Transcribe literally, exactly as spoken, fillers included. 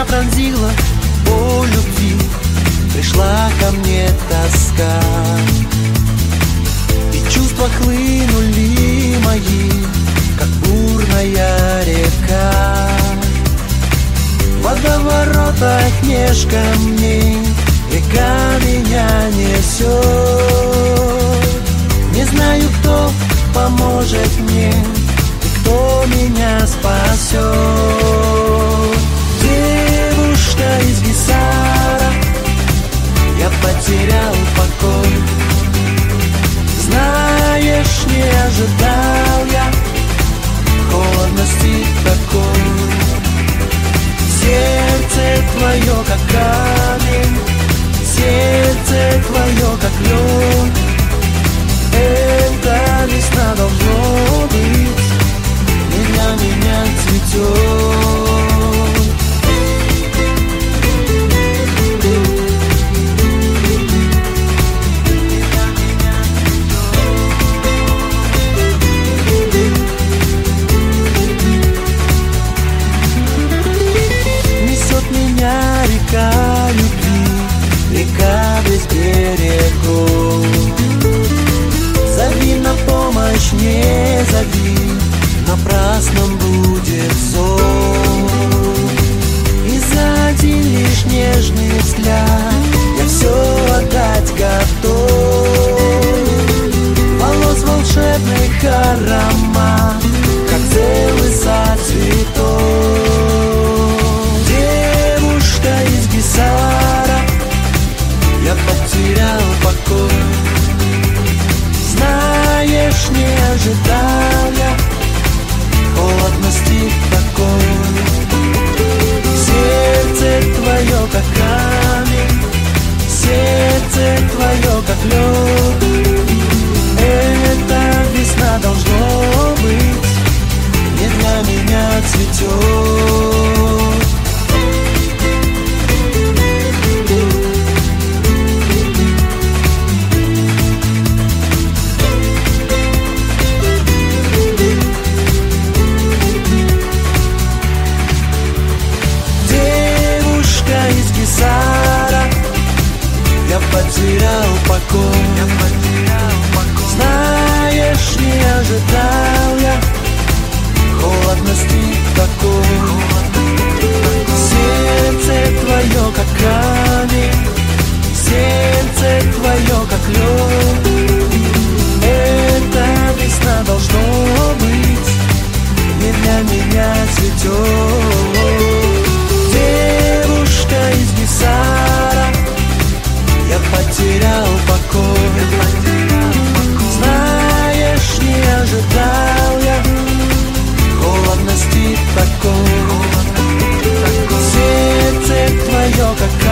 пронзила боль любви, пришла ко мне тоска, и чувства хлынули мои, как бурная река. В водоворотах меж камней река меня несет. Не знаю, кто поможет мне и кто меня спасет. Девушка из Гисара, я потерял покой. Знаешь, не ожидал я холодности такой. Сердце твое, как камень, сердце твое, как лед. Эта весна, должно быть, не для меня цветет. Река любви, река без берегов. Зови на помощь, не зови, напрасным будет зов. И за один лишь нежный взгляд я все отдать готов. Волос волшебных аромат, как целый сад цветов. Из Гисара я потерял покой. Знаешь, не ожидал я холодности такой. Сердце твое, как камень, сердце твое, как лед. Эта весна, должно быть, не для меня цветет. Я потерял покой. Я потерял покой. Знаешь, не ожидал я холодности такой. Сердце твое, как камень, сердце твое, как лед. Эта весна, должно быть, не для меня цветет. Девушка из Гисара, я потерял покой. Я потерял покой. Знаешь, не ожидал я холодности такой. Холодности такой. Сердце твое, как